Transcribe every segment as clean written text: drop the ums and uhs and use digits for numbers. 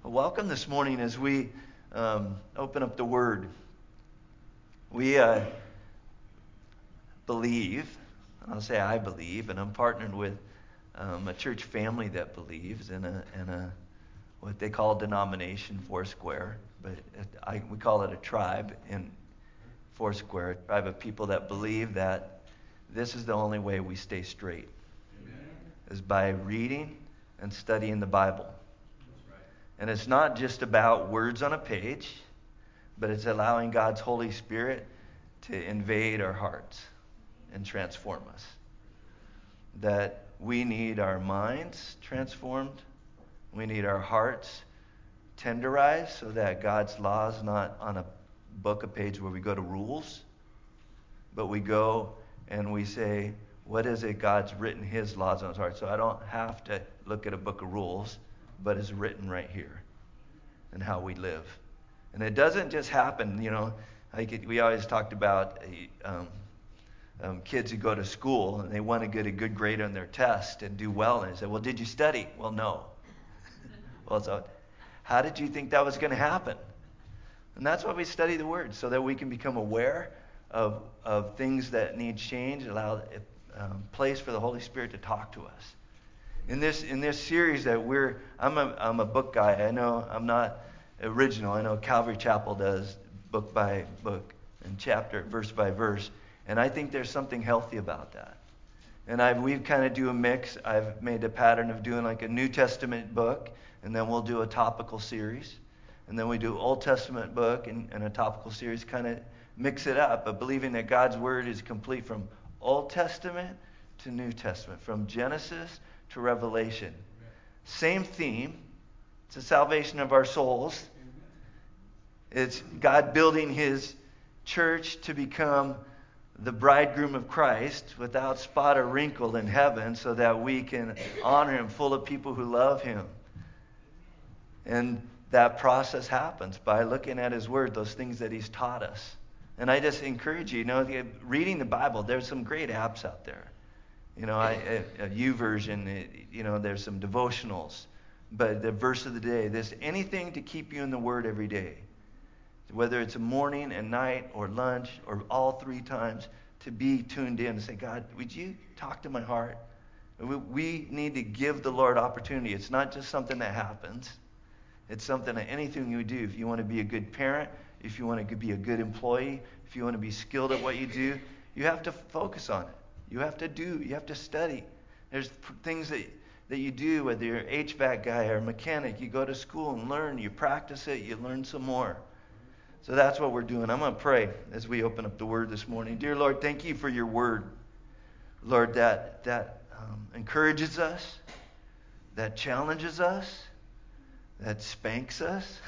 Welcome this morning as we open up the Word. We believe, I'll say I believe, and I'm partnered with a church family that believes in a what they call denomination, Foursquare, but we call it a tribe in Foursquare, a tribe of people that believe that this is the only way we stay straight, is by reading and studying the Bible. And it's not just about words on a page, but it's allowing God's Holy Spirit to invade our hearts and transform us. That we need our minds transformed. We need our hearts tenderized so that God's law is not on a book, a page where we go to rules, but we go and we say, what is it God's written his laws on his heart? So I don't have to look at a book of rules, but it's written right here and how we live. And it doesn't just happen, we always talked about kids who go to school and they want to get a good grade on their test and do well. And they say, well, did you study? Well, no. Well, so how did you think that was going to happen? And that's why we study the Word, so that we can become aware of things that need change, allow place for the Holy Spirit to talk to us. In this series that I'm a book guy. I know I'm not original. I know Calvary Chapel does book by book and chapter, verse by verse. And I think there's something healthy about that. And we've kind of do a mix. I've made a pattern of doing like a New Testament book, and then we'll do a topical series. And then we do Old Testament book and a topical series, kind of mix it up, but believing that God's Word is complete from Old Testament to New Testament, from Genesis to Revelation. Same theme. It's the salvation of our souls. It's God building his church to become the bridegroom of Christ without spot or wrinkle in heaven, so that we can honor him, full of people who love him. And that process happens by looking at his Word, those things that he's taught us. And I just encourage you, reading the Bible, there's some great apps out there. A YouVersion, there's some devotionals. But the verse of the day, there's anything to keep you in the Word every day. Whether it's a morning and night or lunch or all three times, to be tuned in and say, God, would you talk to my heart? We need to give the Lord opportunity. It's not just something that happens. It's something that anything you do, if you want to be a good parent, if you want to be a good employee, if you want to be skilled at what you do, you have to focus on it. You have to study. There's things that you do, whether you're an HVAC guy or a mechanic, you go to school and learn, you practice it, you learn some more. So that's what we're doing. I'm going to pray as we open up the Word this morning. Dear Lord, thank you for your Word. Lord, that encourages us, that challenges us, that spanks us,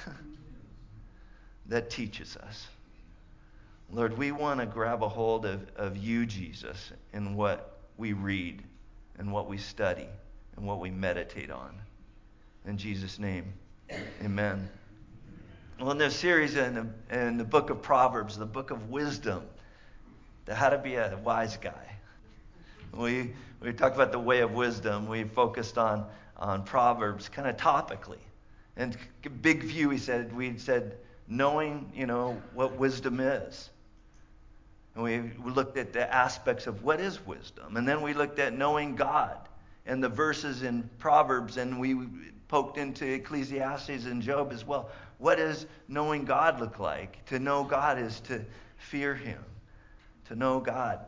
that teaches us. Lord, we want to grab a hold of you, Jesus, in what we read and what we study and what we meditate on. In Jesus' name, amen. Well, in this series in the book of Proverbs, the book of wisdom, how to be a wise guy. We talked about the way of wisdom. We focused on Proverbs kind of topically. And big view, we said knowing, what wisdom is. And we looked at the aspects of what is wisdom. And then we looked at knowing God and the verses in Proverbs. And we poked into Ecclesiastes and Job as well. What does knowing God look like? To know God is to fear him. To know God.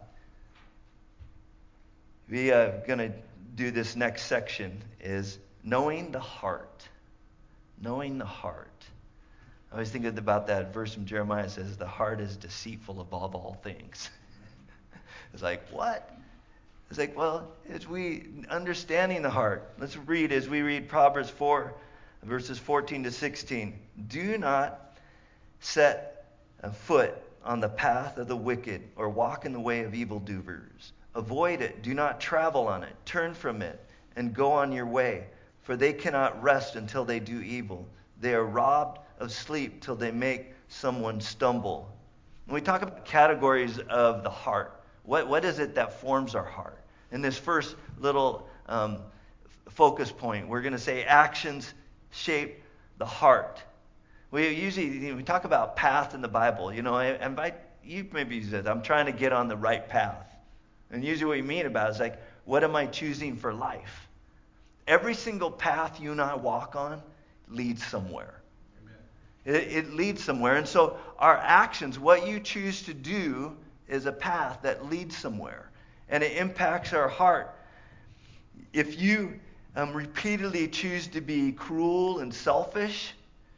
We are going to do this next section is knowing the heart. Knowing the heart. I always think about that verse from Jeremiah. It says, the heart is deceitful above all things. It's like, what? It's like, well, as we understanding the heart. Let's read as we read Proverbs 4, verses 14 to 16. Do not set a foot on the path of the wicked or walk in the way of evildoers. Avoid it. Do not travel on it. Turn from it and go on your way. For they cannot rest until they do evil. They are robbed of sleep till they make someone stumble. When we talk about categories of the heart, what is it that forms our heart? In this first little focus point, we're going to say actions shape the heart. We usually we talk about path in the Bible. I invite you maybe use it. I'm trying to get on the right path. And usually what you mean about it is like, what am I choosing for life? Every single path you and I walk on leads somewhere. It leads somewhere. And so our actions, what you choose to do, is a path that leads somewhere. And it impacts our heart. If you repeatedly choose to be cruel and selfish,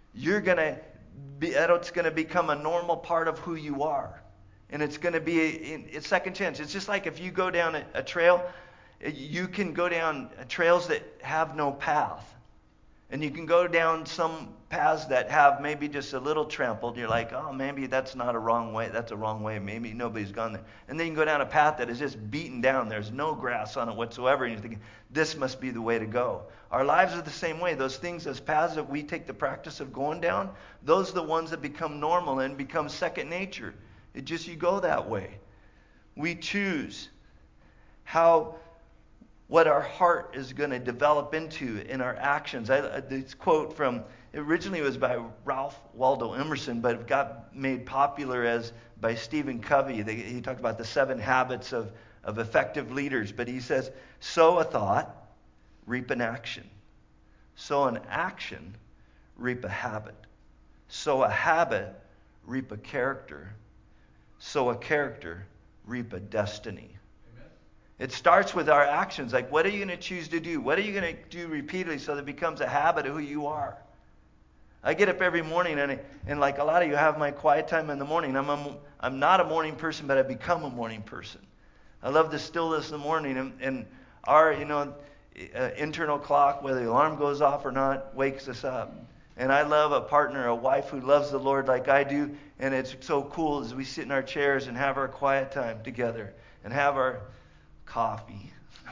it's going to become a normal part of who you are. And it's going to be a second chance. It's just like if you go down a trail, you can go down trails that have no path. And you can go down some paths that have maybe just a little trampled. You're like, oh, maybe that's not a wrong way. That's a wrong way. Maybe nobody's gone there. And then you can go down a path that is just beaten down. There's no grass on it whatsoever. And you're thinking, this must be the way to go. Our lives are the same way. Those things, those paths that we take the practice of going down, those are the ones that become normal and become second nature. You go that way. We choose what our heart is going to develop into in our actions. This quote originally was by Ralph Waldo Emerson, but it got made popular by Stephen Covey. He talked about the 7 habits of effective leaders, but he says, sow a thought, reap an action. Sow an action, reap a habit. Sow a habit, reap a character. Sow a character, reap a destiny. It starts with our actions. Like, what are you going to choose to do? What are you going to do repeatedly so that it becomes a habit of who you are? I get up every morning, and like a lot of you have my quiet time in the morning. I'm not a morning person, but I've become a morning person. I love the stillness in the morning, and our internal clock, whether the alarm goes off or not, wakes us up. And I love a partner, a wife who loves the Lord like I do, and it's so cool as we sit in our chairs and have our quiet time together and have our coffee.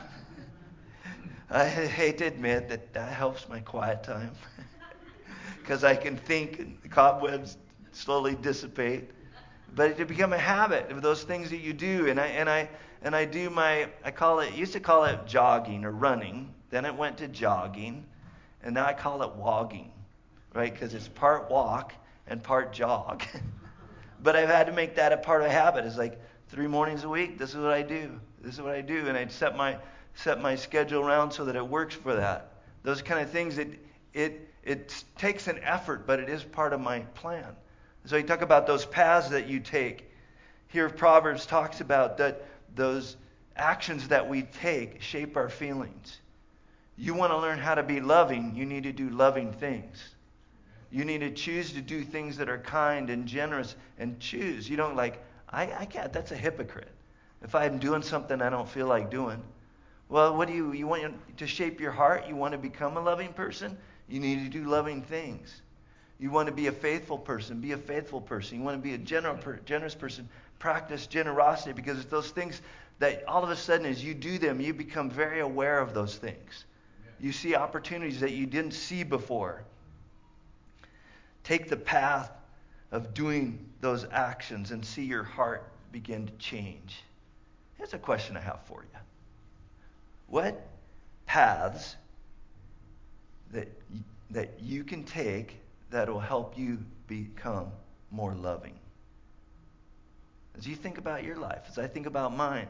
I hate to admit that helps my quiet time because I can think and the cobwebs slowly dissipate. But it become a habit of those things that you do, and I do used to call it jogging or running. Then it went to jogging, and now I call it wogging, right? Because it's part walk and part jog. But I've had to make that a part of a habit. It's like 3 mornings a week. This is what I do. This is what I do, and I set my schedule around so that it works for that. Those kind of things. It takes an effort, but it is part of my plan. So you talk about those paths that you take. Here Proverbs talks about that those actions that we take shape our feelings. You want to learn how to be loving, you need to do loving things. You need to choose to do things that are kind and generous and choose. You don't I can't, that's a hypocrite. If I'm doing something I don't feel like doing. Well, what do you want to shape your heart? You want to become a loving person? You need to do loving things. You want to be a faithful person? Be a faithful person. You want to be a generous person? Practice generosity, because it's those things that all of a sudden as you do them, you become very aware of those things. You see opportunities that you didn't see before. Take the path of doing those actions and see your heart begin to change. Here's a question I have for you. What paths that you can take that will help you become more loving? As you think about your life, as I think about mine,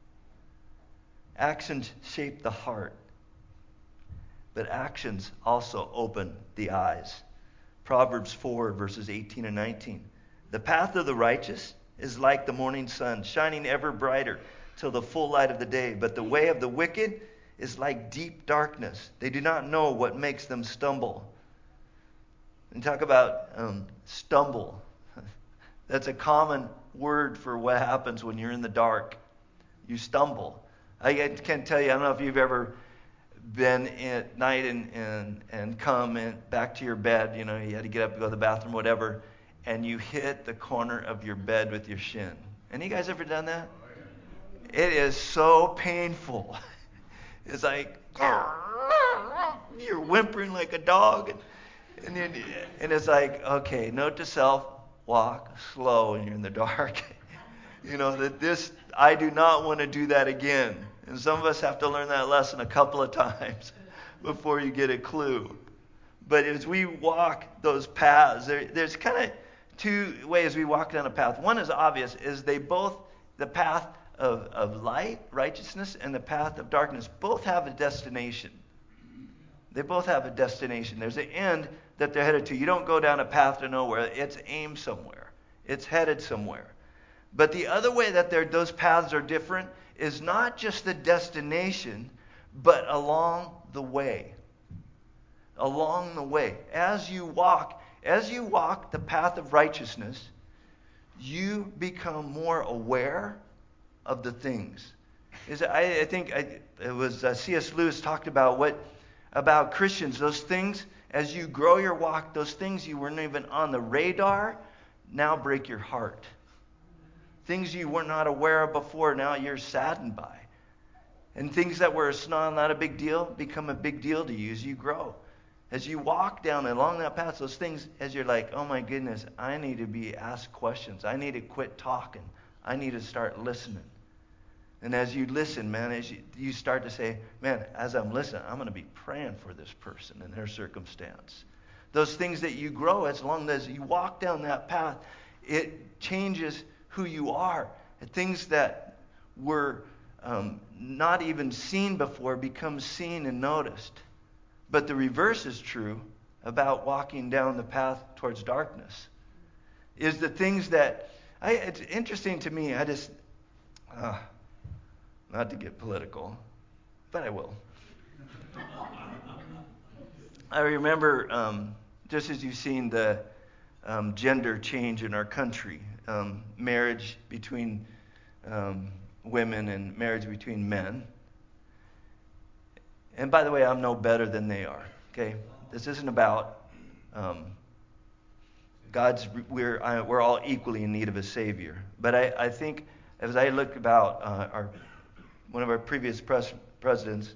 actions shape the heart, but actions also open the eyes. Proverbs 4, verses 18 and 19. The path of the righteous is like the morning sun, shining ever brighter till the full light of the day. But the way of the wicked is like deep darkness. They do not know what makes them stumble. And talk about stumble. That's a common word for what happens when you're in the dark. You stumble. I can't tell you, I don't know if you've ever been at night and come back to your bed. You had to get up and go to the bathroom, whatever, and you hit the corner of your bed with your shin. Any guys ever done that? It is so painful. It's like you're whimpering like a dog, and it's like, okay, note to self, walk slow when you're in the dark. I do not want to do that again. And some of us have to learn that lesson a couple of times before you get a clue. But as we walk those paths, there's kind of two ways we walk down a path. One is obvious, is the path of light, righteousness, and the path of darkness both have a destination. They both have a destination. There's an end that they're headed to. You don't go down a path to nowhere. It's aimed somewhere. It's headed somewhere. But the other way that those paths are different is not just the destination, but along the way. Along the way. As you walk the path of righteousness, you become more aware of the things. I think it was C.S. Lewis talked about Christians, those things, as you grow your walk, those things you weren't even on the radar, now break your heart. Things you were not aware of before, now you're saddened by. And things that were not a big deal become a big deal to you as you grow. As you walk down along that path, those things, as you're like, oh my goodness, I need to be asked questions. I need to quit talking. I need to start listening. And as you listen, man, as you start to say, man, as I'm listening, I'm going to be praying for this person and their circumstance. Those things that you grow, as long as you walk down that path, it changes who you are. Things that were not even seen before become seen and noticed. But the reverse is true about walking down the path towards darkness. Is the things that, it's interesting to me, not to get political, but I will. I remember, just as you've seen the gender change in our country, marriage between women and marriage between men. And by the way, I'm no better than they are. Okay, this isn't about we're all equally in need of a Savior. But I think as I look about one of our previous presidents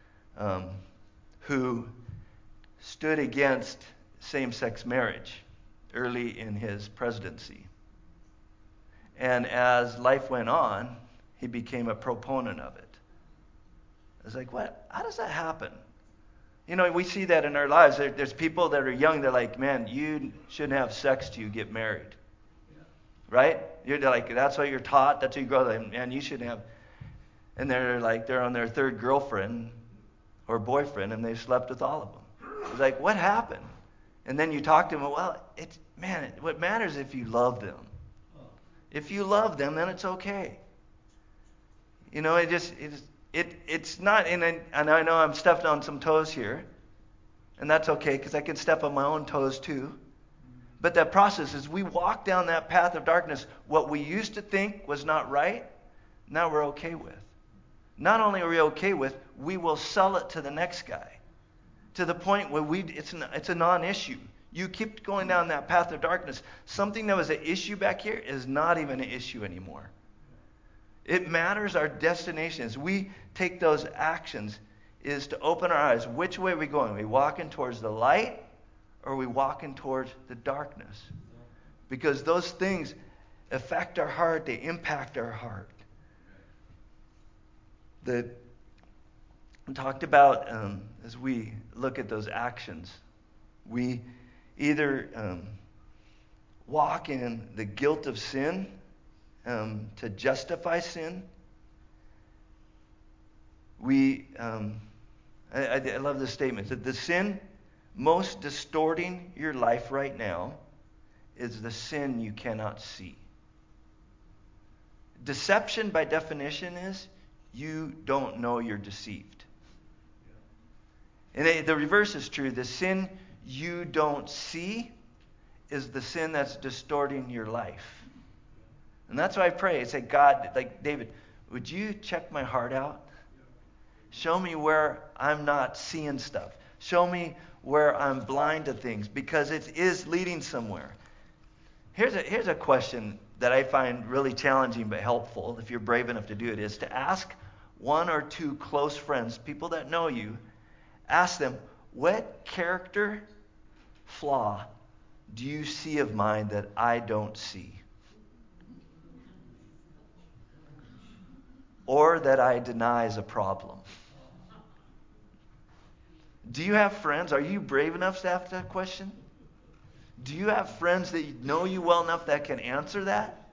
who stood against same-sex marriage early in his presidency. And as life went on, he became a proponent of it. I was like, what? How does that happen? You know, we see that in our lives. There's people that are young, they're like, man, you shouldn't have sex till you get married. Right? You're like, that's what you're taught, that's what you grow up, man, you shouldn't have. And they're on their third girlfriend or boyfriend, and they've slept with all of them. It's like, what happened? And then you talk to them, well, what matters if you love them. If you love them, then it's okay. You know, it's not, and I know I'm stepping on some toes here, and that's okay, because I can step on my own toes too. But that process is we walk down that path of darkness, what we used to think was not right, now we're okay with. Not only are we okay with, we will sell it to the next guy. To the point where it's a non-issue. You keep going down that path of darkness. Something that was an issue back here is not even an issue anymore. It matters our destination. As we take those actions is to open our eyes. Which way are we going? Are we walking towards the light or are we walking towards the darkness? Because those things affect our heart. They impact our heart. Talked about as we look at those actions, we either walk in the guilt of sin to justify sin. I love this statement that the sin most distorting your life right now is the sin you cannot see. Deception by definition is you don't know you're deceived. And the reverse is true. The sin you don't see is the sin that's distorting your life. And that's why I pray. I say, God, like David, would you check my heart out? Show me where I'm not seeing stuff. Show me where I'm blind to things, because it is leading somewhere. Here's a question that I find really challenging but helpful, if you're brave enough to do it, is to ask one or two close friends, people that know you, ask them, what character flaw do you see of mine that I don't see? Or that I deny is a problem? Do you have friends? Are you brave enough to ask that question? Do you have friends that know you well enough that can answer that?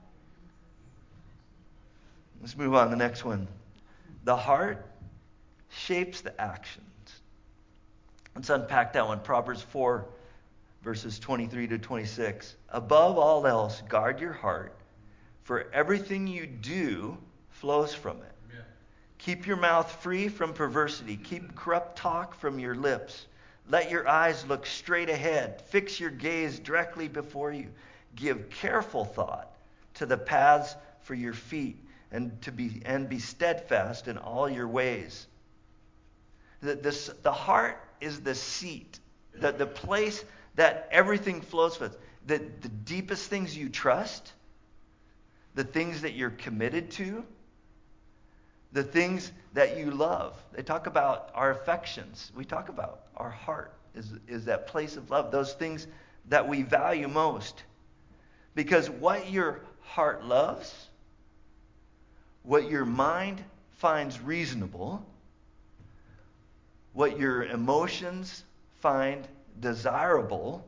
Let's move on to the next one. The heart shapes the actions. Let's unpack that one. Proverbs 4, verses 23 to 26. Above all else, guard your heart, for everything you do flows from it. Amen. Keep your mouth free from perversity. Keep corrupt talk from your lips. Let your eyes look straight ahead. Fix your gaze directly before you. Give careful thought to the paths for your feet, and be steadfast in all your ways. The heart is the seat, the place that everything flows with. The deepest things you trust, the things that you're committed to, the things that you love. They talk about our affections. We talk about our heart is that place of love, those things that we value most. Because what your heart loves, what your mind finds reasonable, what your emotions find desirable,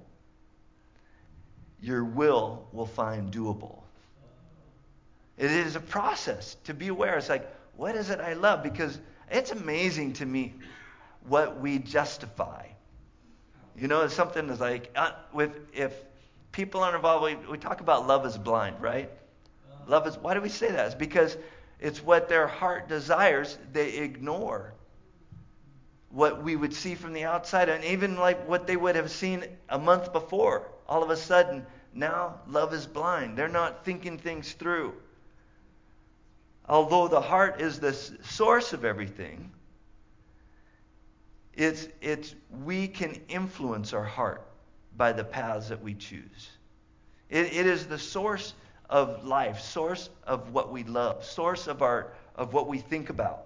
your will find doable. It is a process to be aware. It's like, what is it I love? Because it's amazing to me what we justify. You know, it's something that's like, if people aren't involved, we talk about love is blind, right? Love is, why do we say that? It's because it's what their heart desires, they ignore. What we would see from the outside, and even like what they would have seen a month before. All of a sudden, now love is blind. They're not thinking things through. Although the heart is the source of everything, we can influence our heart by the paths that we choose. It is the source of life, source of what we love, source of what we think about.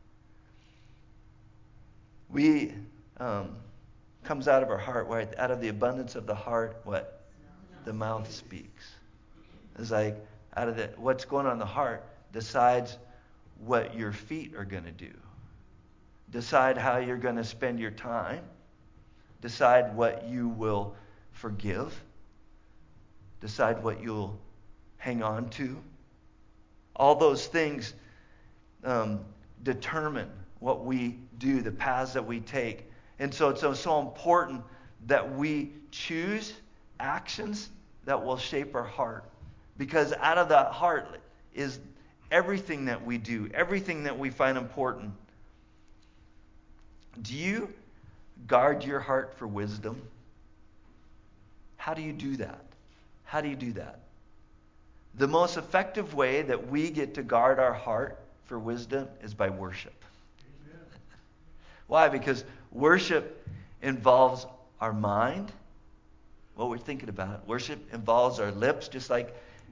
We comes out of our heart, right? Out of the abundance of the heart, what? The mouth speaks. It's like what's going on in the heart decides what your feet are going to do. Decide how you're going to spend your time. Decide what you will forgive. Decide what you'll hang on to. All those things determine what we do, the paths that we take. And so it's so important that we choose actions that will shape our heart. Because out of that heart is everything that we do, everything that we find important. Do you guard your heart for wisdom? How do you do that? How do you do that? The most effective way that we get to guard our heart for wisdom is by worship. Why? Because worship involves our mind, what we're thinking about. Worship involves our lips, just like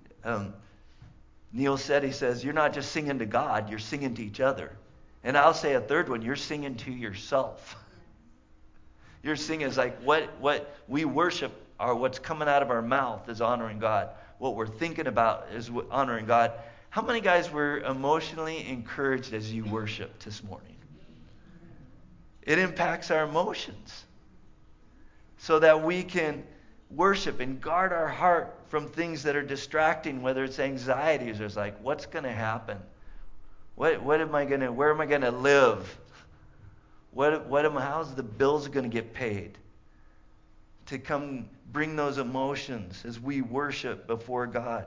Neil said. He says, you're not just singing to God, you're singing to each other. And I'll say a third one, you're singing to yourself. You're singing is like what we worship, or what's coming out of our mouth is honoring God. What we're thinking about is honoring God. How many guys were emotionally encouraged as you worshiped this morning? It impacts our emotions so that we can worship and guard our heart from things that are distracting, whether it's anxieties or it's like, what's going to happen? Where am I going to live? How's the bills going to get paid? To come bring those emotions as we worship before God.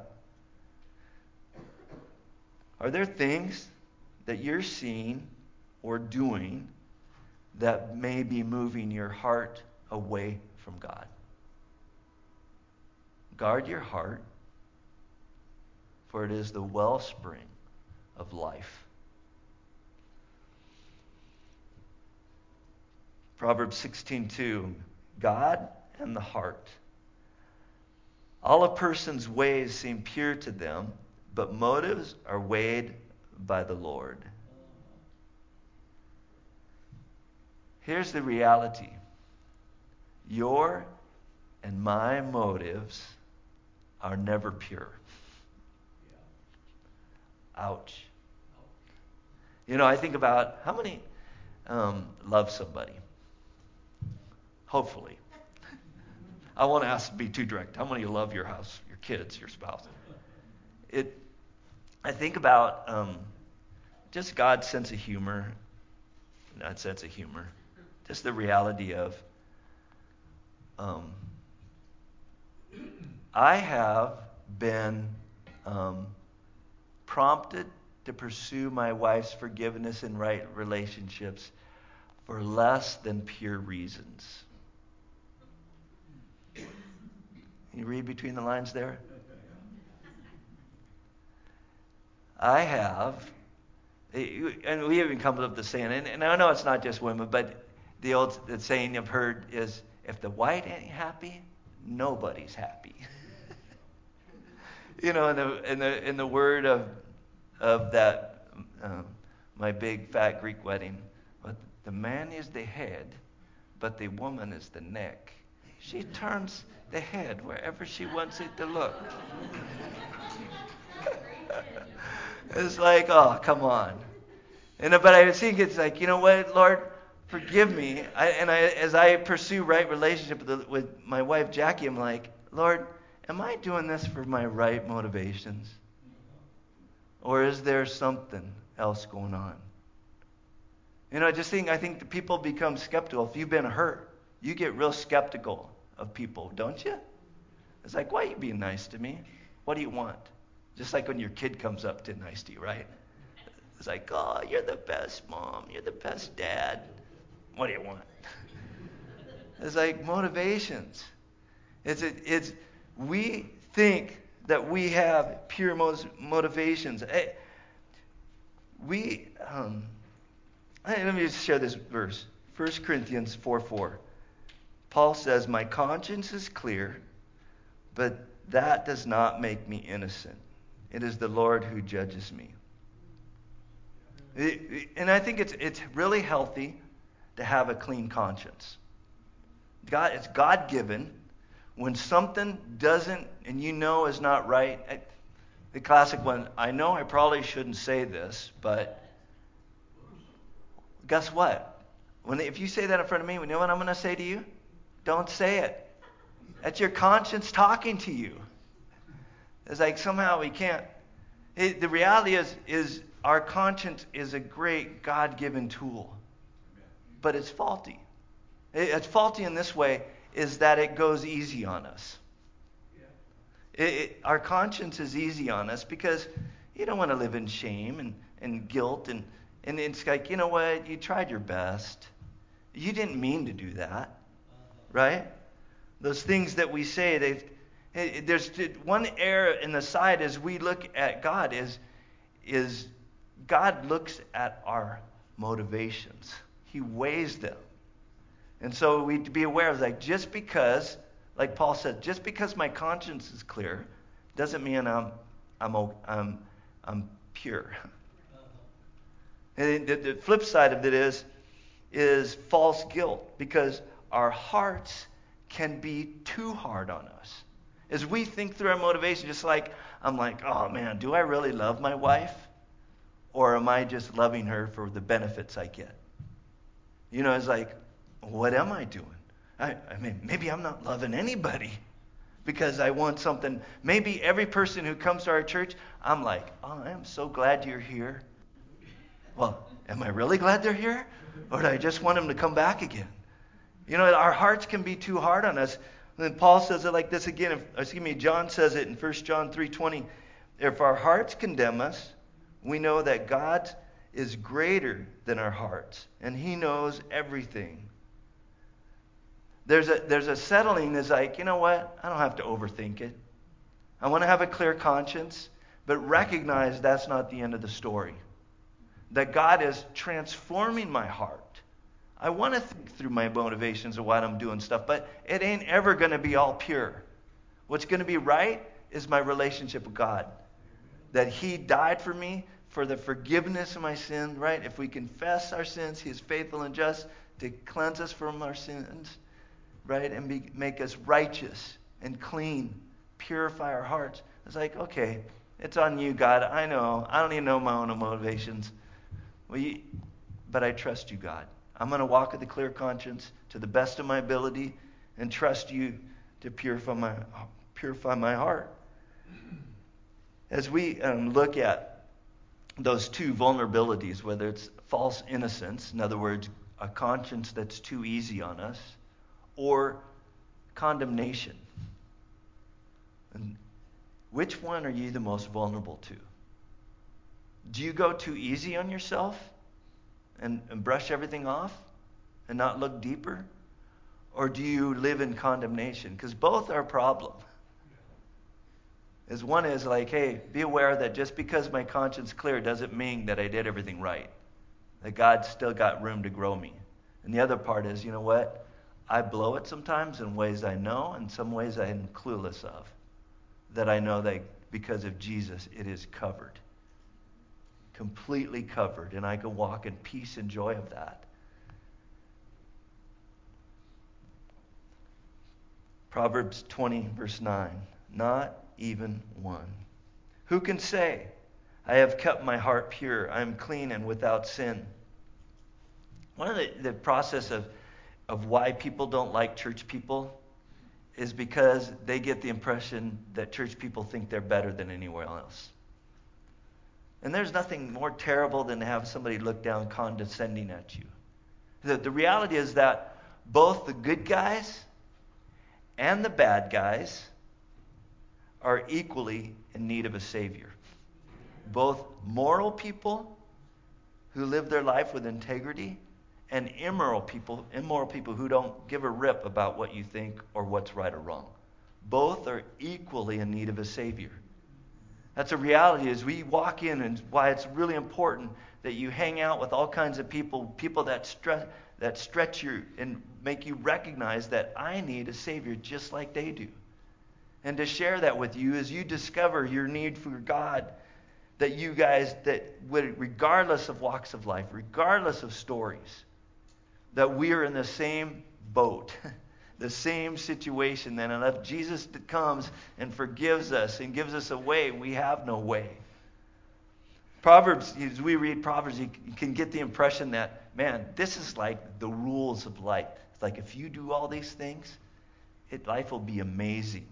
Are there things that you're seeing or doing that may be moving your heart away from God? Guard your heart, for it is the wellspring of life. Proverbs 16:2, God and the heart. All a person's ways seem pure to them, but motives are weighed by the Lord. Here's the reality. Your and my motives are never pure. Ouch. You know, I think about how many love somebody. Hopefully. I won't ask to be too direct. How many of you love your house, your kids, your spouse? I think about just God's sense of humor, not sense of humor, just the reality of I have been prompted to pursue my wife's forgiveness and right relationships for less than pure reasons. Can you read between the lines there? I have, and we even come up with the saying, and I know it's not just women, but the saying I've heard is, if the white ain't happy, nobody's happy. You know, in the word of that my big fat Greek wedding, but the man is the head, but the woman is the neck. She turns the head wherever she wants it to look. It's like, oh, come on. But I think it's like, you know what, Lord, forgive me. As I pursue right relationship with my wife Jackie, I'm like, Lord, am I doing this for my right motivations? Or is there something else going on? You know, I think the people become skeptical. If you've been hurt, you get real skeptical of people, don't you? It's like, why are you being nice to me? What do you want? Just like when your kid comes up to nice to you, right? It's like, oh, you're the best mom. You're the best dad. What do you want? It's like motivations. We think that we have pure motivations. Let me just share this verse. 1 Corinthians 4:4. Paul says, my conscience is clear, but that does not make me innocent. It is the Lord who judges me. And I think it's really healthy to have a clean conscience. It's God-given. When something doesn't, and you know is not right, the classic one, I know I probably shouldn't say this, but guess what? If you say that in front of me, you know what I'm going to say to you? Don't say it. That's your conscience talking to you. It's like somehow we can't. The reality is our conscience is a great God-given tool, but it's faulty. It's faulty in this way, is that it goes easy on us. Our conscience is easy on us because you don't want to live in shame and guilt. And it's like, you know what? You tried your best. You didn't mean to do that. Right? Those things that we say, there's one error in the side as we look at God is God looks at our motivations. He weighs them. And so we need to be aware of, like, just because, like Paul said, just because my conscience is clear doesn't mean I'm pure. And the flip side of it is false guilt, because our hearts can be too hard on us. As we think through our motivation, just like, I'm like, oh man, do I really love my wife? Or am I just loving her for the benefits I get? You know, it's like, what am I doing? I mean, maybe I'm not loving anybody because I want something. Maybe every person who comes to our church, I'm like, oh, I am so glad you're here. Well, am I really glad they're here? Or do I just want them to come back again? You know, our hearts can be too hard on us. And then Paul says it like this again. John says it in 1 John 3:20. If our hearts condemn us, we know that God is greater than our hearts, and He knows everything. There's a settling that's like, you know what? I don't have to overthink it. I want to have a clear conscience, but recognize that's not the end of the story. That God is transforming my heart. I want to think through my motivations of why I'm doing stuff, but it ain't ever going to be all pure. What's going to be right is my relationship with God. That He died for me for the forgiveness of my sin, right? If we confess our sins, He is faithful and just to cleanse us from our sins, right? And make us righteous and clean, purify our hearts. It's like, okay, it's on you, God. I know. I don't even know my own motivations. But I trust you, God. I'm going to walk with a clear conscience to the best of my ability and trust you to purify my heart. As we look at those two vulnerabilities, whether it's false innocence, in other words, a conscience that's too easy on us, or condemnation, and which one are you the most vulnerable to? Do you go too easy on yourself and brush everything off and not look deeper? Or do you live in condemnation? Because both are a problem. As one is like, hey, be aware that just because my conscience is clear doesn't mean that I did everything right. That God's still got room to grow me. And the other part is, you know what? I blow it sometimes in ways I know, and some ways I'm clueless of. That I know that because of Jesus, it is covered. Completely covered. And I can walk in peace and joy of that. Proverbs 20, verse 9. Not even one. Who can say, I have kept my heart pure, I am clean and without sin? One of the process of why people don't like church people is because they get the impression that church people think they're better than anywhere else. And there's nothing more terrible than to have somebody look down condescending at you. The reality is that both the good guys and the bad guys are equally in need of a Savior. Both moral people who live their life with integrity and immoral people who don't give a rip about what you think or what's right or wrong. Both are equally in need of a Savior. That's a reality as we walk in, and why it's really important that you hang out with all kinds of people that stretch you and make you recognize that I need a Savior just like they do. And to share that with you as you discover your need for God, that you guys, that regardless of walks of life, regardless of stories, that we are in the same boat, the same situation. That unless Jesus comes and forgives us and gives us a way, we have no way. Proverbs, as we read Proverbs, you can get the impression that, man, this is like the rules of life. It's like if you do all these things, life will be amazing.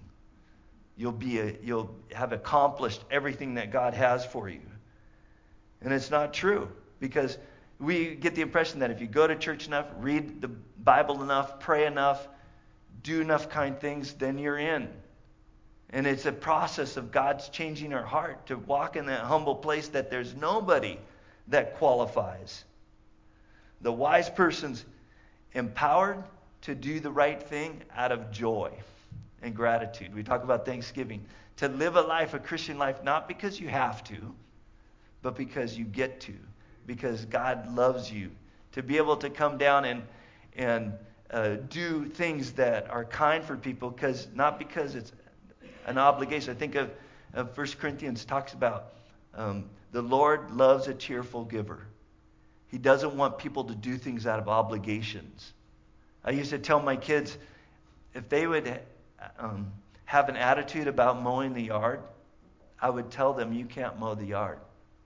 You'll have accomplished everything that God has for you. And it's not true, because we get the impression that if you go to church enough, read the Bible enough, pray enough, do enough kind things, then you're in. And it's a process of God's changing our heart to walk in that humble place that there's nobody that qualifies. The wise person's empowered to do the right thing out of joy and gratitude. We talk about Thanksgiving. To live a Christian life, not because you have to, but because you get to. Because God loves you. To be able to come down and do things that are kind for people, not because it's an obligation. I think of 1 Corinthians talks about the Lord loves a cheerful giver. He doesn't want people to do things out of obligations. I used to tell my kids, if they would have an attitude about mowing the yard, I would tell them, you can't mow the yard.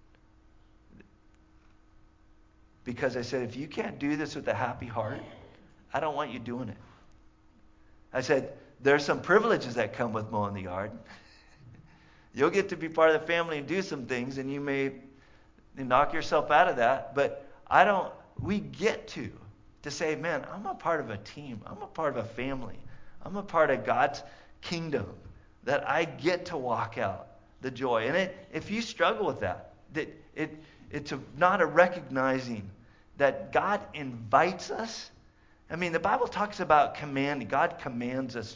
Because I said, if you can't do this with a happy heart, I don't want you doing it. I said, there's some privileges that come with mowing the yard. You'll get to be part of the family and do some things, and you may knock yourself out of that. But we get to say, man, I'm a part of a team. I'm a part of a family. I'm a part of God's kingdom, that I get to walk out the joy. And if you struggle with that it's not a recognizing that God invites us. I mean, the Bible talks about commanding. God commands us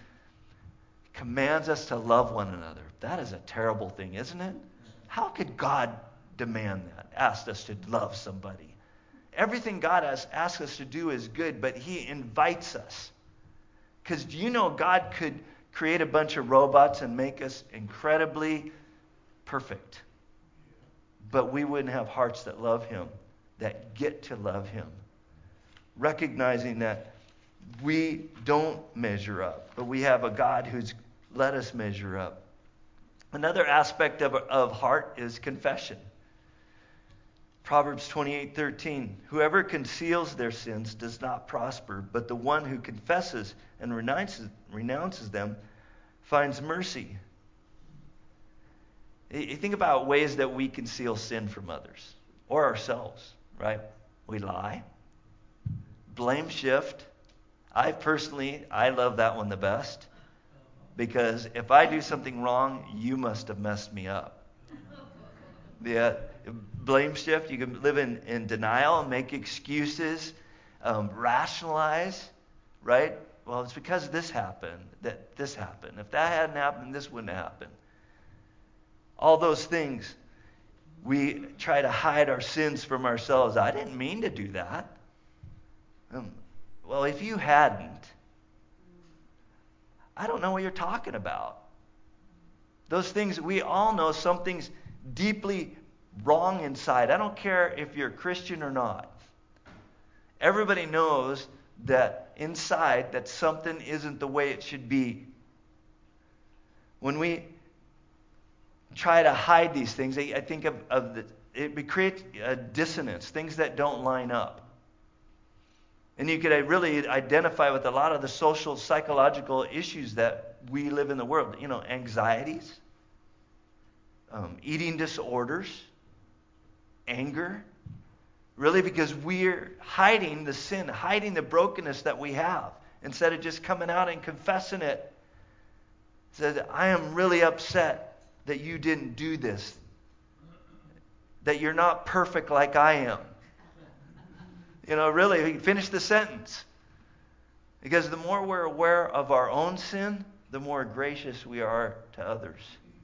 to love one another. That is a terrible thing, isn't it? How could God demand that, ask us to love somebody? Everything God has asked us to do is good, but He invites us. Because do you know God could create a bunch of robots and make us incredibly perfect? But we wouldn't have hearts that love Him, that get to love Him. Recognizing that we don't measure up, but we have a God who's let us measure up. Another aspect of heart is confession. Proverbs 28:13, whoever conceals their sins does not prosper, but the one who confesses and renounces them finds mercy. You think about ways that we conceal sin from others or ourselves, right? We lie, blame shift. I love that one the best, because if I do something wrong, you must have messed me up. Yeah, blame shift. You can live in denial and make excuses, rationalize, right? Well, it's because this happened, that this happened. If that hadn't happened, this wouldn't happen. All those things, we try to hide our sins from ourselves. I didn't mean to do that. Well, if you hadn't, I don't know what you're talking about. Those things, we all know something's deeply wrong inside. I don't care if you're a Christian or not. Everybody knows that inside that something isn't the way it should be. When we try to hide these things, I think it creates a dissonance, things that don't line up. And you could really identify with a lot of the social, psychological issues that we live in the world. Anxieties, eating disorders, anger. Really, because we're hiding the sin, hiding the brokenness that we have, instead of just coming out and confessing it. Said, I am really upset that you didn't do this, that you're not perfect like I am. Really, finish the sentence. Because the more we're aware of our own sin, the more gracious we are to others.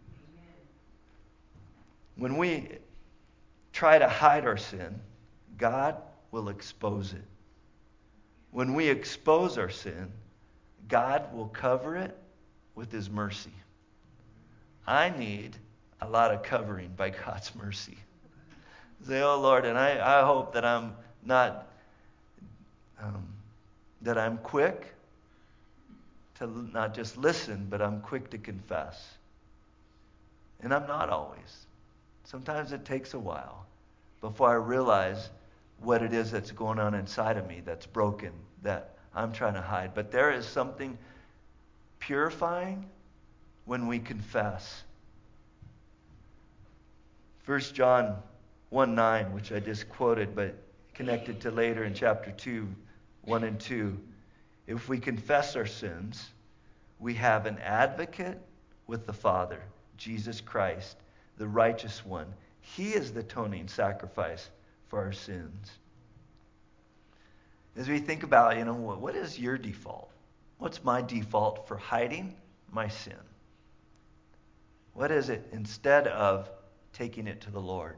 When we try to hide our sin, God will expose it. When we expose our sin, God will cover it with His mercy. I need a lot of covering by God's mercy. Say, oh Lord, and I hope that I'm not, that I'm quick to not just listen, but I'm quick to confess. And I'm not always. Sometimes it takes a while before I realize what it is that's going on inside of me that's broken, that I'm trying to hide. But there is something purifying when we confess. 1 John 1:9, which I just quoted, but connected to later in chapter 2, 1 and 2. If we confess our sins, we have an advocate with the Father, Jesus Christ, the righteous one. He is the atoning sacrifice for our sins. As we think about, what is your default? What's my default for hiding my sin? What is it instead of taking it to the Lord?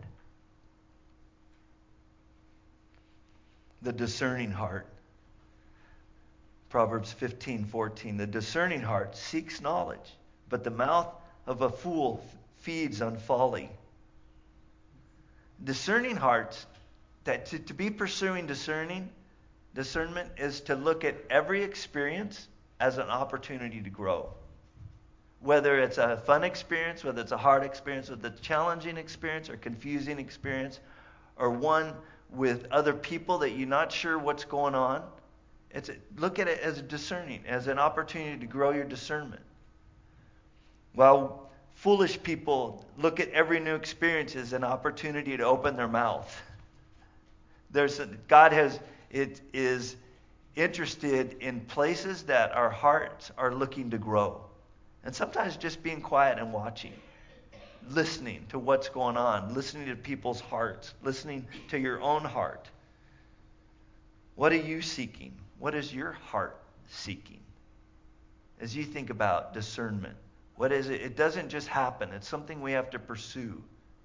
The discerning heart. Proverbs 15:14. The discerning heart seeks knowledge, but the mouth of a fool feeds on folly. Discerning hearts, that to be pursuing discernment is to look at every experience as an opportunity to grow. Whether it's a fun experience, whether it's a hard experience, whether it's a challenging experience or confusing experience, or one with other people that you're not sure what's going on, look at it as discerning, as an opportunity to grow your discernment. While foolish people look at every new experience as an opportunity to open their mouth. God is interested in places that our hearts are looking to grow. And sometimes just being quiet and watching, listening to what's going on, listening to people's hearts, listening to your own heart. What are you seeking? What is your heart seeking? As you think about discernment, what is it? It doesn't just happen. It's something we have to pursue.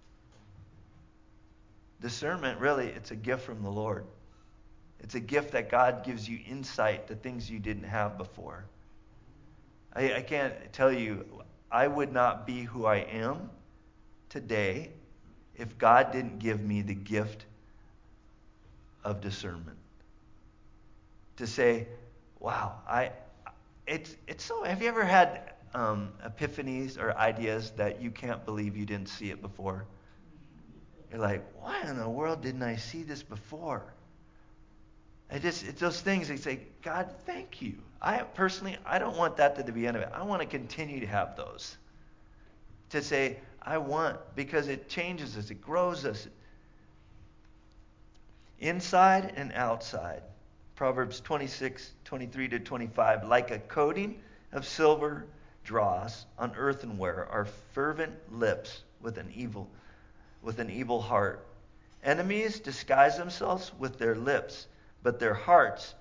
Discernment, really, it's a gift from the Lord. It's a gift that God gives you insight to things you didn't have before. I can't tell you, I would not be who I am today if God didn't give me the gift of discernment. To say, wow, it's so. Have you ever had epiphanies or ideas that you can't believe you didn't see it before? You're like, why in the world didn't I see this before? It's those things. They say, God, thank you. I don't want that to be the end of it. I want to continue to have those. To say, I want, because it changes us, it grows us. Inside and outside. Proverbs 26:23-25. Like a coating of silver dross on earthenware are fervent lips with an evil heart. Enemies disguise themselves with their lips, but in their hearts,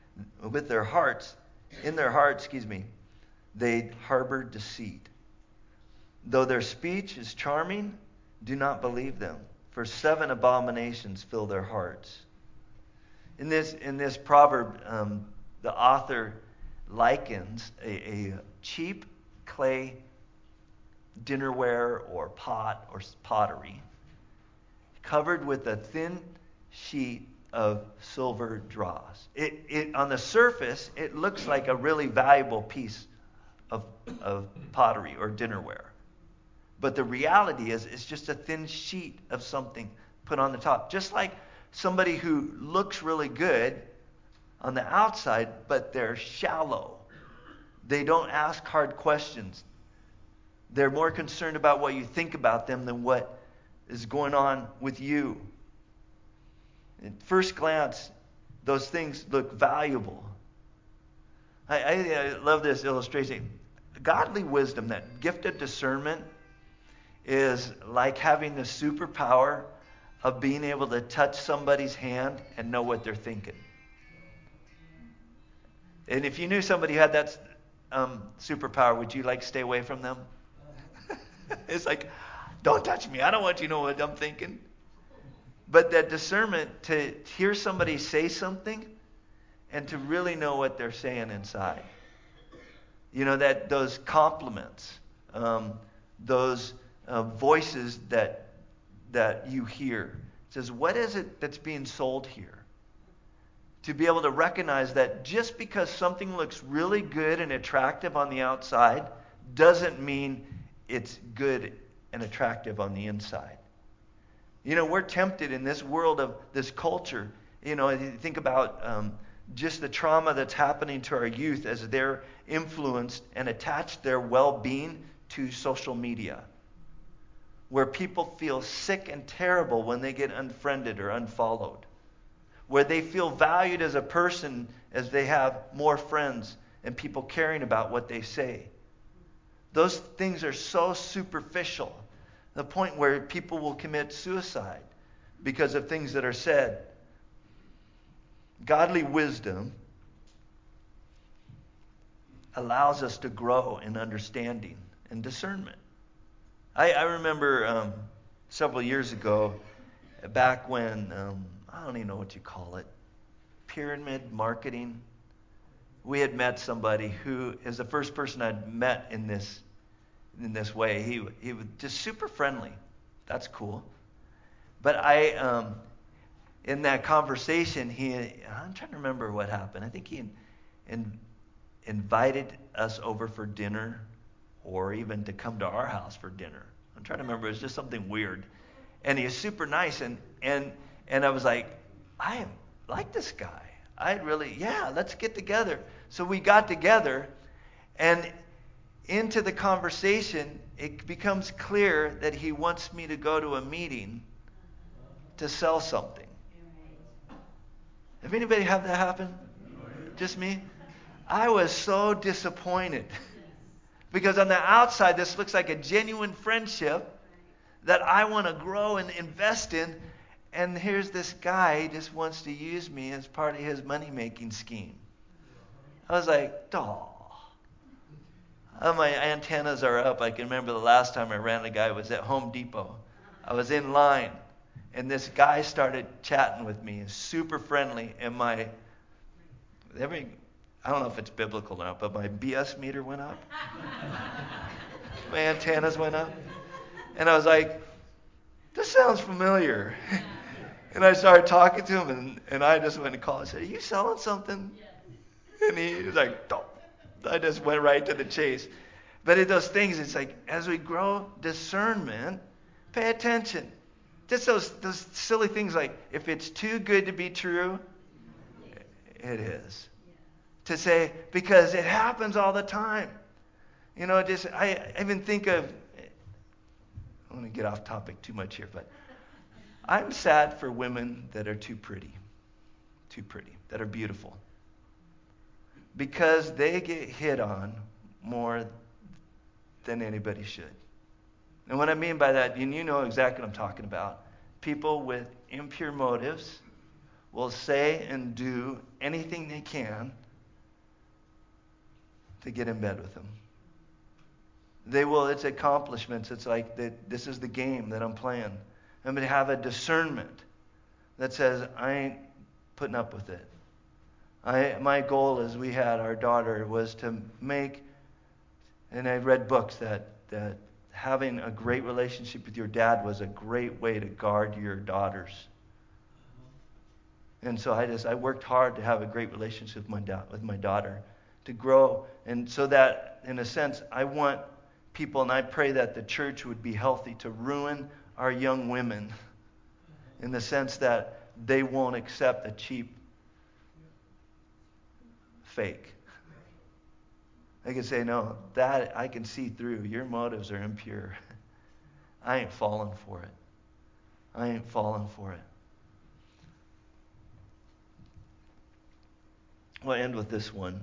they harbor deceit. Though their speech is charming, do not believe them, for 7 abominations fill their hearts. In this proverb, the author likens a cheap clay dinnerware or pot or pottery covered with a thin sheet of silver dross. It on the surface, it looks like a really valuable piece of pottery or dinnerware. But the reality is, it's just a thin sheet of something put on the top. Just like somebody who looks really good on the outside, but they're shallow. They don't ask hard questions. They're more concerned about what you think about them than what is going on with you. At first glance, those things look valuable. I love this illustration. Godly wisdom, that gift of discernment, is like having the superpower of being able to touch somebody's hand and know what they're thinking. And if you knew somebody who had that superpower, would you stay away from them? It's like, don't touch me. I don't want you to know what I'm thinking. But that discernment to hear somebody say something and to really know what they're saying inside. That those compliments, those voices that you hear. It says, what is it that's being sold here? To be able to recognize that just because something looks really good and attractive on the outside doesn't mean it's good and attractive on the inside. We're tempted in this world of this culture. You think about just the trauma that's happening to our youth as they're influenced and attach their well-being to social media, where people feel sick and terrible when they get unfriended or unfollowed, where they feel valued as a person as they have more friends and people caring about what they say. Those things are so superficial, the point where people will commit suicide because of things that are said. Godly wisdom allows us to grow in understanding and discernment. I remember several years ago, back when, I don't even know what you call it, pyramid marketing. We had met somebody who is the first person I'd met in this way. He was just super friendly. That's cool. But in that conversation, I'm trying to remember what happened. I think he invited us over for dinner, or even to come to our house for dinner. I'm trying to remember. It was just something weird. And he was super nice. And I was like, I like this guy. Let's get together. So we got together, and into the conversation, it becomes clear that he wants me to go to a meeting to sell something. Have anybody had that happen? Just me? I was so disappointed. Because on the outside, this looks like a genuine friendship that I want to grow and invest in. And here's this guy, he just wants to use me as part of his money-making scheme. I was like, oh. My antennas are up. I can remember the last time I ran a guy was at Home Depot. I was in line, and this guy started chatting with me, super friendly, and I don't know if it's biblical or not, but my BS meter went up. My antennas went up. And I was like, this sounds familiar. And I started talking to him, and I just went to call and said, are you selling something? And he was like, don't. I just went right to the chase. But in those things, it's like, as we grow discernment, pay attention. Just those silly things like, if it's too good to be true, it is. To say, because it happens all the time. I even think of, I don't want to get off topic too much here, but I'm sad for women that are too pretty, that are beautiful. Because they get hit on more than anybody should. And what I mean by that, and you know exactly what I'm talking about, people with impure motives will say and do anything they can to get in bed with them. It's accomplishments. It's like this is the game that I'm playing. I'm going to have a discernment that says, I ain't putting up with it. My goal as we had our daughter was to make, and I read books that having a great relationship with your dad was a great way to guard your daughters. And so I worked hard to have a great relationship with my daughter, to grow. And so that, in a sense, I want people, and I pray that the church would be healthy to ruin our young women in the sense that they won't accept a cheap fake. They can say, no, that I can see through. Your motives are impure. I ain't falling for it. I ain't falling for it. We'll end with this one.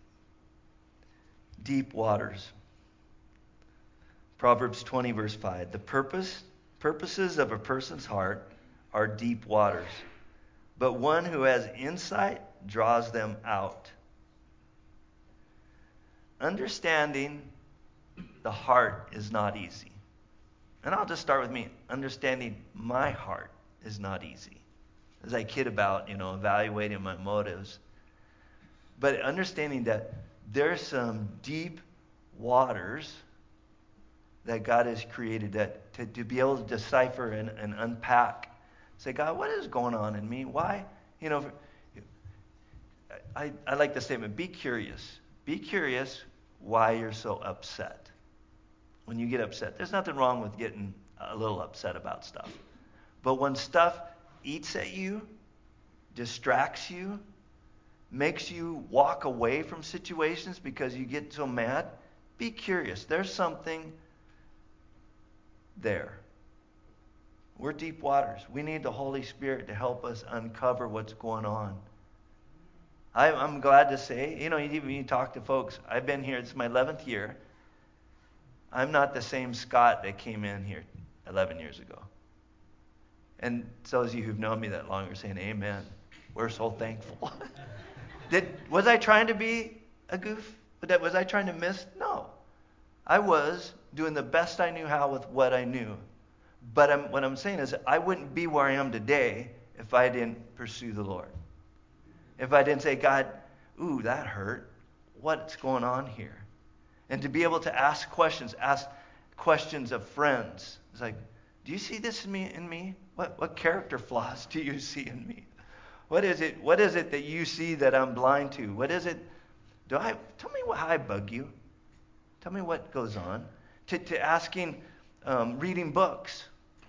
Deep waters. Proverbs 20, verse 5. The purposes of a person's heart are deep waters, but one who has insight draws them out. Understanding the heart is not easy. And I'll just start with me. Understanding my heart is not easy. As I kid about, evaluating my motives. But understanding that there's some deep waters that God has created that to be able to decipher and unpack. Say, God, what is going on in me? Why? I like the statement, be curious. Be curious why you're so upset. When you get upset, there's nothing wrong with getting a little upset about stuff. But when stuff eats at you, distracts you, makes you walk away from situations because you get so mad, be curious. There's something there. We're deep waters. We need the Holy Spirit to help us uncover what's going on. I'm glad to say, even when you talk to folks, I've been here, it's my 11th year. I'm not the same Scott that came in here 11 years ago. And those of you who've known me that long are saying, amen. We're so thankful. Was I trying to be a goof? Was I trying to miss? No. I was doing the best I knew how with what I knew. But what I'm saying is I wouldn't be where I am today if I didn't pursue the Lord. If I didn't say, God, ooh, that hurt. What's going on here? And to be able to ask questions of friends. It's like, do you see this in me? What character flaws do you see in me? What is it that you see that I'm blind to? What is it? Tell me how I bug you. Tell me what goes on. To asking, reading books.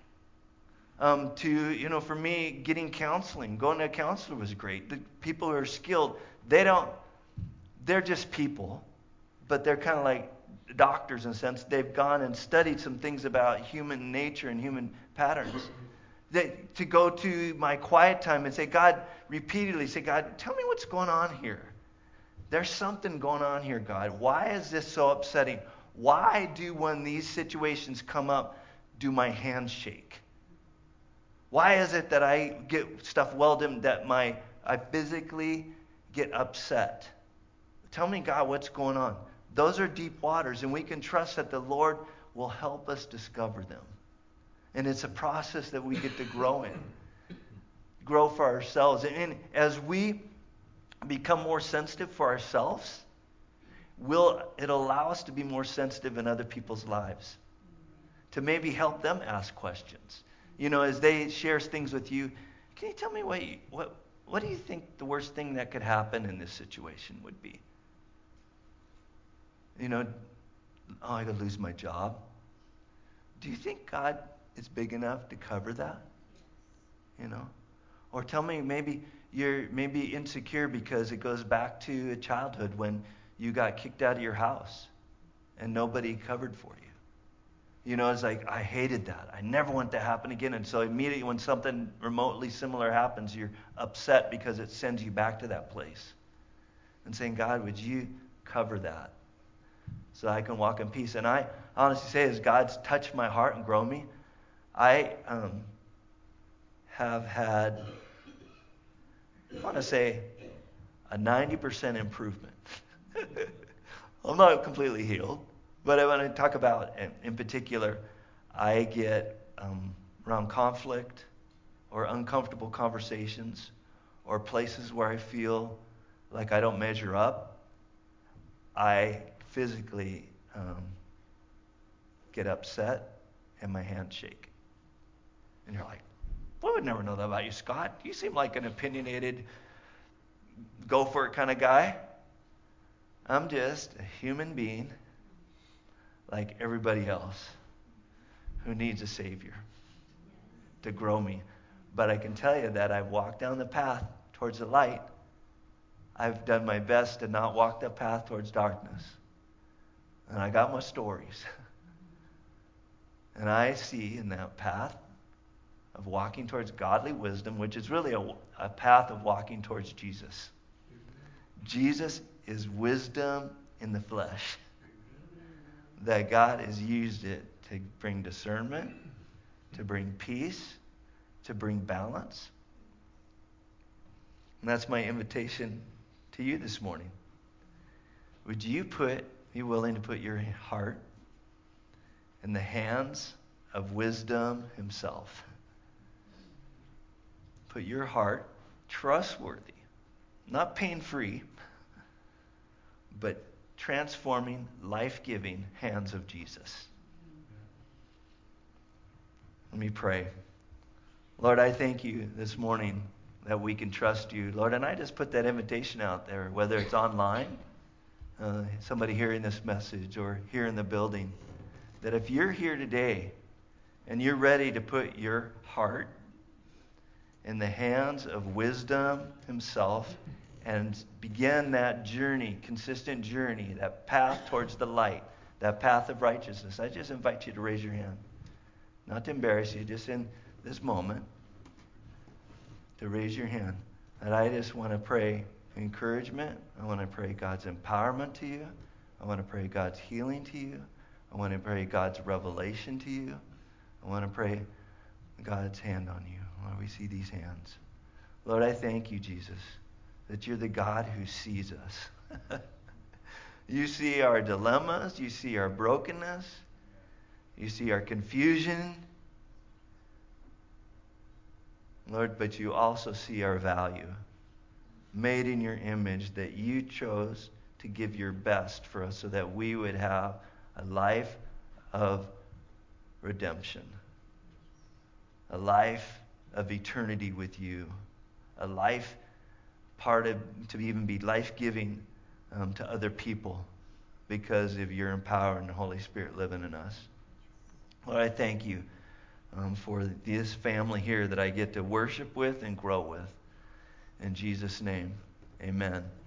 For me, getting counseling. Going to a counselor was great. The people who are skilled, they're just people, but they're kind of like doctors in a sense. They've gone and studied some things about human nature and human patterns. To go to my quiet time and say, God, repeatedly say, God, tell me what's going on here. There's something going on here, God. Why is this so upsetting? Why when these situations come up, do my hands shake? Why is it that I get stuff welled in, that I physically get upset? Tell me, God, what's going on? Those are deep waters, and we can trust that the Lord will help us discover them. And it's a process that we get to grow in. Grow for ourselves. And as we become more sensitive for ourselves, it'll allow us to be more sensitive in other people's lives. To maybe help them ask questions. As they share things with you, can you tell me what do you think the worst thing that could happen in this situation would be? I could lose my job. Do you think God is big enough to cover that? You know? Or tell me, maybe you're insecure because it goes back to a childhood when you got kicked out of your house and nobody covered for you. You know, it's like, I hated that. I never want that to happen again. And so immediately when something remotely similar happens, you're upset because it sends you back to that place. And saying, God, would you cover that so I can walk in peace? And I honestly say, as God's touched my heart and grown me, I have had, I want to say, a 90% improvement. I'm not completely healed, but when I talk about, in particular, I get around conflict or uncomfortable conversations or places where I feel like I don't measure up, I physically get upset and my hands shake. And you're like, well, I would never know that about you, Scott. You seem like an opinionated, go for it kind of guy. I'm just a human being like everybody else who needs a Savior to grow me. But I can tell you that I've walked down the path towards the light. I've done my best to not walk the path towards darkness. And I got my stories. And I see in that path of walking towards godly wisdom, which is really a path of walking towards Jesus. Jesus is wisdom in the flesh. That God has used it to bring discernment, to bring peace, to bring balance. And that's my invitation to you this morning. Would you be willing to put your heart in the hands of wisdom himself? Put your heart, trustworthy, not pain-free, but transforming, life-giving hands of Jesus. Let me pray. Lord, I thank you this morning that we can trust you. Lord, and I just put that invitation out there, whether it's online, somebody hearing this message, or here in the building, that if you're here today and you're ready to put your heart in the hands of wisdom himself and begin that journey, consistent journey, that path towards the light, that path of righteousness, I just invite you to raise your hand. Not to embarrass you, just in this moment, to raise your hand. And I just want to pray encouragement. I want to pray God's empowerment to you. I want to pray God's healing to you. I want to pray God's revelation to you. I want to pray God's hand on you. Lord, we see these hands. Lord, I thank you, Jesus, that you're the God who sees us. You see our dilemmas. You see our brokenness. You see our confusion. Lord, but you also see our value, made in your image, that you chose to give your best for us so that we would have a life of redemption, a life of eternity with you, a life to even be life-giving to other people because of your empower and the Holy Spirit living in us. Lord, I thank you for this family here that I get to worship with and grow with. In Jesus' name, amen.